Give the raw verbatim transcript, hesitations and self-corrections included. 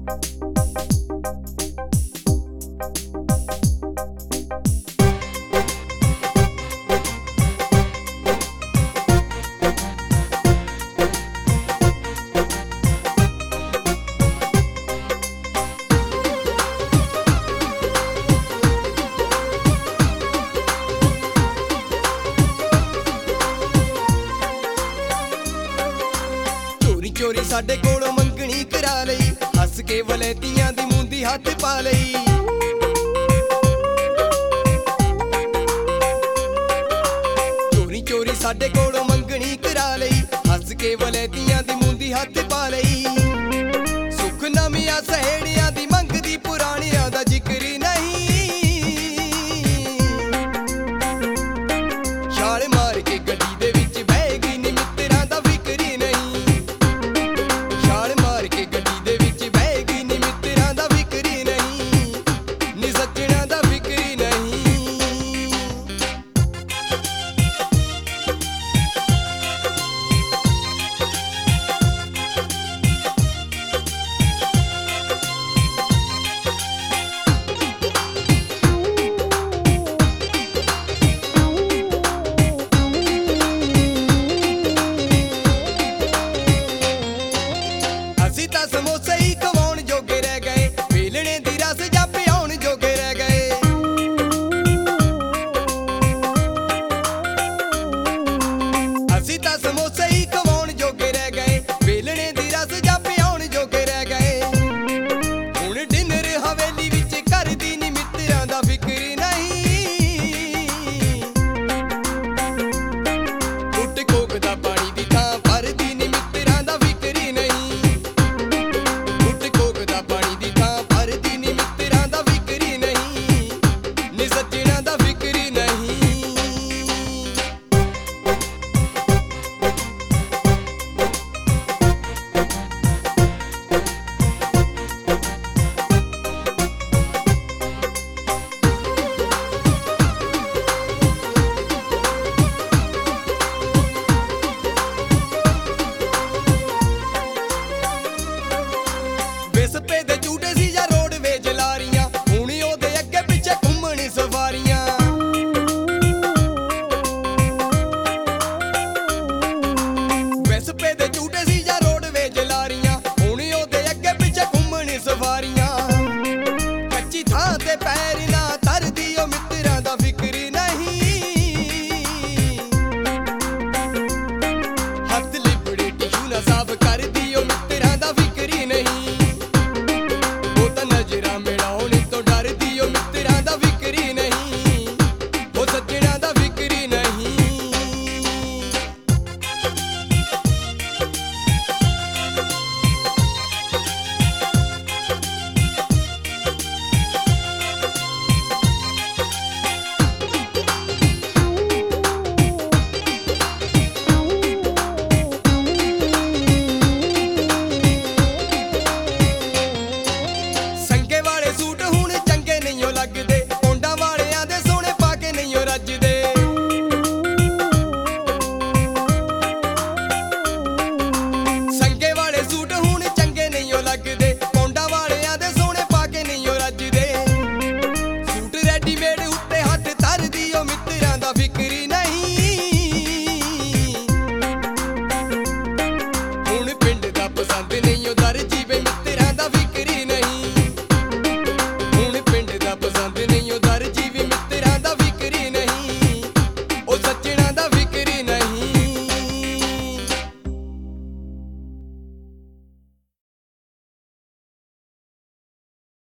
चोरी साडे कोलों मंगनी करा लई, हस के वलैतियां दी मूंदी हथ पा लई। चोरी चोरी साडे कोलों मंगनी करा लई, हस के वलैतियां दी मूंदी हथ पा लई। सुख नवियां सहेड़ियां दी मंगदी, पुराणियां दा जिक्र नहीं। छाल मार के गड्डी दे विच बह गई नी, मित्तरां दा फिकर ही नहीं। समोसे ही खवाउण जोगे रह गए, वेलणे दी रस जा पियाउण जोगे रह गए। असीं तां समोसे ही खवाउण जोगे रह गए, वेलणे दी रस जा पियाउण जोगे रह गए। हुण डिनर हवेली विच करदी नी, मित्तरां दा फिकर नहीं। घुट कोक दा पानी दी थां भरदी नी, मित्तरां दा फिकर ही नहीं। सप्पे दे झूटे सी जा रोडवेज लारियां, हुण ओहदे अग्गे पिछे घुम्मण सवारियां। सप्पे दे झूटे सी जा रोडवेज लारियां, हुण ओहदे अग्गे पिछे घुम्मण सवारियां। कच्ची थां ते पैर ना तरदी, ओ मित्तरां दा फिकर नहीं। हथ लिबड़े टिशू ना साफ करदी, ओ मित्तरां दा फिकर ही नहीं। नजरां मिलाउण तो डरदी, ओ मित्तरां दा फिकर ही नहीं। ओ सज्जणां दा फिकर ही नहीं। ओ सच्चे